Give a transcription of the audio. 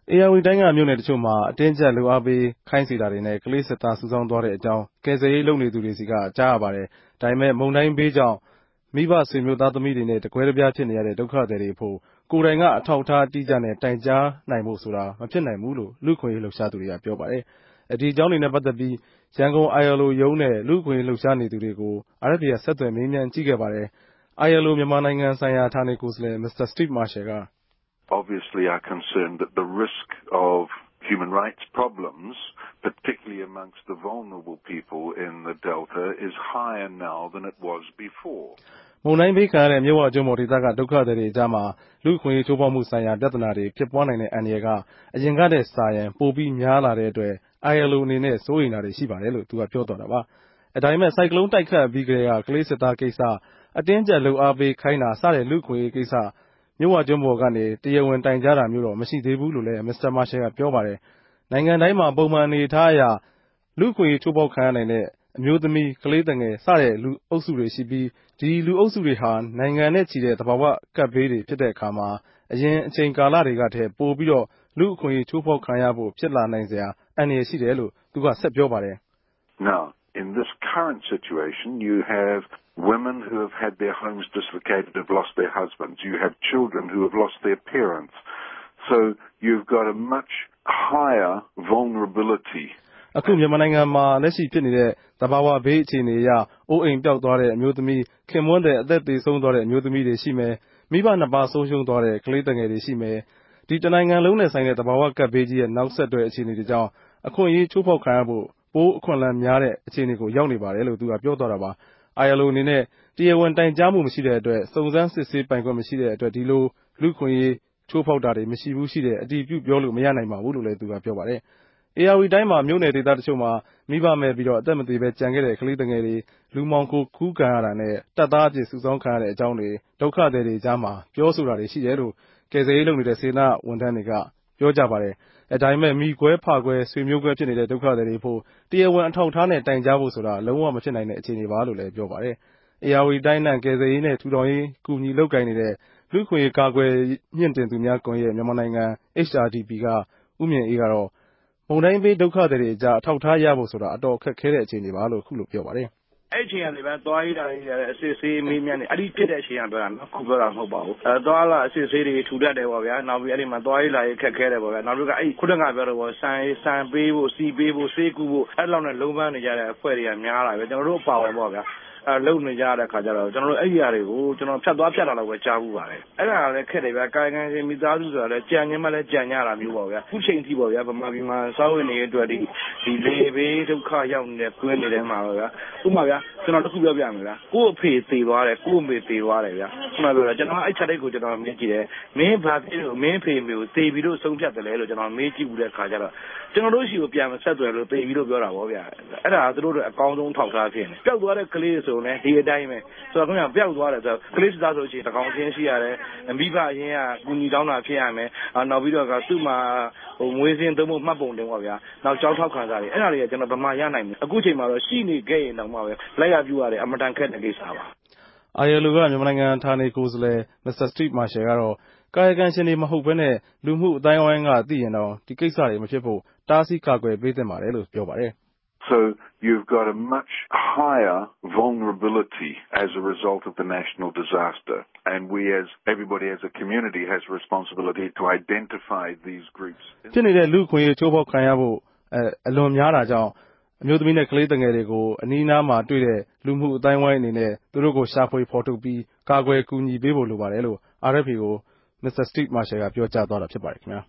ဧရာဝတီတိုင်းကမြို့နယ်တချို့မှာအတင်းအကျပ်လုပ်အားပေးခိုင်းစေတာတွေနဲ့ကလေးစစ်သားစုဆောင်းသွားတဲ့အကြောင်းကယ်ဆယ်ရေးလုပ်နေသူတွေဆီကကြားရပါတယ်။ဒါပေမဲ့မုန်တိုင်းဘေးကြောင့်မိဘဆွေမျိုးသားသမီးတွေနဲ့တကွဲတပြားဖြစ်နေရတဲ့ဒုက္ခသည်တွေအဖို့ကိုယ်တိုင်ကအထောက်အထားအတိအကျနဲ့တိုင်ကြားနိုင်ဖို့ဆိုတာမဖြစ်နိုင်ဘူးလို့လူ့အခွင့်အရေးလှုပ်ရှားသူတွေကပြောပါတယ်။ဒီအကြောင်းတွေနဲ့ပတ်သက်ပြီးရန်ကုန် ILO ရုံးနဲ့လူ့အခွင့်အရေးလှုပ်ရှားနေသူတွေကို RFA ကဆက်သွယ်မေးမြန်းကြည့်ခဲ့ပါတယ်။ ILO မြန်မာနိုင်ငံဆိုင်ရာဌာနေကိုယ်စားလှယ် Mr. Steve Marshall က Obviously are concerned that the risk of human rights problems, particularly amongst the vulnerable people in the Delta, is higher now than it was before. မုန်တိုင်းဘေးခံရတဲ့မြစ်ဝကျွန်းပေါ်ဒေသကဒုက္ခသည်တွေအကြားမှာလူ့အခွင့်အရေးချိုးဖောက်မှုဆိုင်ရာပြဿနာတွေဖြစ်ပွားနိုင်တဲ့အန္တရာယ်ကအရင်ကတည်းကစာရင်ပိုပြီးများလာတဲ့အတွက် ILO အနေနဲ့စိုးရိမ်တာတွေရှိပါတယ်လို့သူကပြောသွားတာပါ။ဒါပေမဲ့ဆိုင်ကလုန်းတိုက်ခတ်ပြီးကတည်းကကလေးစစ်သားကိစ္စအတင်းအကျပ်လုပ်အားပေးခိုင်းတာစတဲ့လူ့အခွင့်အရေးကိစ္စမြစ်ဝကျွန်းပေါ်ကနေတရားဝင်တိုင်ကြားတာမျိုးတော့မရှိသေးဘူးလို့လည်း Mr. Marshall ကပြောပါတယ်။နိုင်ငံတိုင်းမှာပုံမှန်အနေအထားအရလူ့အခွင့်အရေးချိုးဖောက်ခံရနိုင်တဲ့အမျိုးသမီးကလေးသူငယ်စတဲ့လူအုပ်စုတွေရှိပြီးဒီလူအုပ်စုတွေဟာနိုင်ငံနဲ့ချီတဲ့သဘာဝကပ်ဘေးတွေဖြစ်တဲ့အခါမှာအရင်အချိန်ကာလတွေကထက်ပိုပြီးတော့လူ့အခွင့်အရေးချိုးဖောက်ခံရဖို့ဖြစ်လာနိုင်စရာအန္တရာယ်ရှိတယ်လို့သူကဆက်ပြောပါတယ်။ Now, in this current situation, you have women who have had their homes dislocated, have lost their husbands. You have children who have lost their parents. So you've got a much higher vulnerability. အခုမြန်မာနိုင်ငံမှာလက်ရှိဖြစ်နေတဲ့သဘာဝဘေးအခြေအနေအရအိုးအိမ်ပျောက်သွားတဲ့အမျိုးသမီးခင်မွန်းတဲ့အသက်သေဆုံးသွားတဲ့အမျိုးသမီးတွေရှိမယ်မိဘနှစ်ပါးဆုံးရှုံးသွားတဲ့ကလေးငယ်တွေရှိမယ်ဒီတနိုင်ငံလုံးနဲ့ဆိုင်တဲ့သဘာဝကပ်ဘေးကြီးရဲ့နောက်ဆက်တွဲအခြေအနေတွေကြောင့်အခွင့်အရေးချိုးဖောက်ခံရဖို့ပိုးအခွင့်အလမ်းများတဲ့အခြေအနေကိုရောက်နေပါတယ်လို့သူကပြောသွားတာပါ။ ILO အနေနဲ့တရားဝင်တိုင်ကြားမှုမရှိတဲ့အတွက်စုံစမ်းစစ်ဆေးပိုင်ခွင့်မရှိတဲ့အတွက်ဒီလိုလူ့အခွင့်အရေးချိုးဖောက်တာတွေမရှိဘူးရှိတဲ့အတည်ပြုပြောလို့မရနိုင်ပါဘူးလို့လည်းသူကပြောပါတယ်။ဧရာဝတီတိုင်းမှာမြို့နယ်ဒေသတချို့မှာမိဘမဲ့ပြီးတော့အသက်မသေဘဲကျန်ခဲ့တဲ့ကလေးငယ်တွေလူမှောင်ခိုကူးခံရတာနဲ့တပ်သားအဖြစ်စုဆောင်းခံရတဲ့အကြောင်းတွေဒုက္ခသည်တွေကြားမှာပြောဆိုတာတွေရှိတယ်လို့ကယ်ဆယ်ရေးလုပ်နေတဲ့စေတနာ့ဝန်ထမ်းတွေကပြောကြပါတယ်။ဒါပေမဲ့မိကွဲဖကွဲဆွေမျိုးကွဲဖြစ်နေတဲ့ဒုက္ခသည်တွေဖို့တရားဝင်အထောက်အထားနဲ့တိုင်ကြားဖို့ဆိုတာလုံးဝမဖြစ်နိုင်တဲ့အခြေအနေပါလို့လည်းပြောပါတယ်။ဧရာဝတီတိုင်းကယ်ဆယ်ရေးနဲ့ထူထောင်ရေးကူညီလုပ်ကိုင်နေတဲ့လူ့အခွင့်အရေးကာကွယ်မြင့်တင်သူများကွန်ရက်မြန်မာနိုင်ငံ HRDP ကဦးမြင့်အေးကတော့မုန်တိုင်းဘေးဒုက္ခသည်တွေအကြားအထောက်အထားရဖို့ဆိုတာအတော်ခက်ခဲတဲ့အခြေအနေပါလို့ခုလိုပြောပါတယ်။အဲ့အချိန်ကနေပဲသွားရေးတာတွေအစစ်ဆေးမေးမြန်းနေအဲ့ဒီဖြစ်တဲ့အချိန်ကပြောတာနော်ခုပြောတာမဟုတ်ပါဘူးသွားလာအစစ်ဆေးတွေထူတတ်တယ်ပေါ့ဗျာနောက်ပြီးအဲ့ဒီမှာသွားရေးလာရေးခက်ခဲတယ်ပေါ့ဗျာနောက်ပြီးကအဲ့ခုနကပြောတော့ပေါ့ဆန်ပေးဖို့စီပေးဖို့ဆေးကူဖို့အဲ့လောက်နဲ့လုံးပန်းနေကြတဲ့အဖွဲ့တွေကများလာပဲကျွန်တော်တို့ပါဝင်ပေါ့ဗျာလုံနေကြတဲ့ခါကျတော့ကျွန်တော်တို့အဲ့ဒီအရာတွေကိုကျွန်တော်ဖြတ်သွားဖြတ်လာတော့ပဲကြားဘူးပါတယ်အဲ့ဒါလည်းခက်တယ်ဗျာကာယကံရှင်မိသားစုဆိုတာလည်းကြံညင်းမှလည်းကြံညတာမျိုးပေါ့ဗျာခုချိန်ထိပေါ့ဗျာဗမာပြည်မှာစောဝင်နေအတွက်ဒီလေဘေးဒုက္ခရောက်နေတဲ့တွင်းနေတဲ့မှာပေါ့ဗျာဥပမာဗျာကျွန်တော်တခုပြောပြမယ်ဗျာကို့အဖေသေသွားတယ်ကို့အမေသေသွားတယ်ဗျာခုနပြောတာကျွန်တော်အဲ့ချက်လေးကိုကျွန်တော်မေးကြည့်တယ်မင်းဘာဖြစ်လို့မင်းဖေမေကိုသေပြီးတော့ဆုံးဖြတ်တယ်လဲလို့ကျွန်တော်မေးကြည့်ဘူးတဲ့ခါကျတော့ကျွန်တော်တို့ရှိကိုပြန်မဆက်သွယ်လို့သေပြီးတော့ပြောတာပေါ့ဗျာအဲ့ဒါသူတို့အကောင်းဆုံးထောက်ထားဖြစ်နေပျောက်သွားတဲ့ကလေးဆိုလည်းဒီအတိုင်းပဲဆိုတော့ခင်ဗျာပျောက်သွားတယ်ဆိုတော့ကလေးစသားဆိုရှင်တကောင်ချင်းရှိရတယ်မိဘအရင်ကကူညီတောင်းတာဖြစ်ရမယ်နောက်ပြီးတော့သူ့မှာမွေးစင်းသုံးဖို့မှတ်ပုံတင်ပေါ့ဗျာနောက်ကြောက်ထောက်ခံစားတွေအဲ့ဒါတွေကကျွန်တော်ဗမာရနိုင်တယ်အခုချိန်မှာတော့ရှိနေခဲ့ရင်တော့မှပဲလက်ရပြူရတယ်အမတန်ခက်တဲ့ကိစ္စပါ။ ILO ကမြန်မာနိုင်ငံဌာနေကိုယ်စားလှယ် Mr. Steve Marshall ကတော့ကာယကံရှင်တွေမဟုတ်ဘဲနဲ့လူမှုအတိုင်းအဝိုင်းကသိရင်တော့ဒီကိစ္စတွေမဖြစ်ဖို့တားဆီးကာကွယ်ပေးသင့်ပါတယ်လို့ပြောပါတယ်။ So you've got a much higher vulnerability as a result of the national disaster and everybody as a community has a responsibility to identify these groups ဖြစ်နေတဲ့လူ့အခွင့်အရေးချိုးဖောက်ခံရဖို့အလွန်များတာကြောင့်အမျိုးသမီးနဲ့ကလေးငယ်တွေကိုအနီးအနားမှာတွေ့တဲ့လူမှုအတိုင်းအဝိုင်းအနေနဲ့သူတို့ကိုရှာဖွေဖော်ထုတ်ပြီးကာကွယ်ကူညီပေးဖို့လိုပါတယ်လို့ RFA ကို Mr. Steve Marshall ကပြောကြားသွားတာဖြစ်ပါတယ်ခင်ဗျာ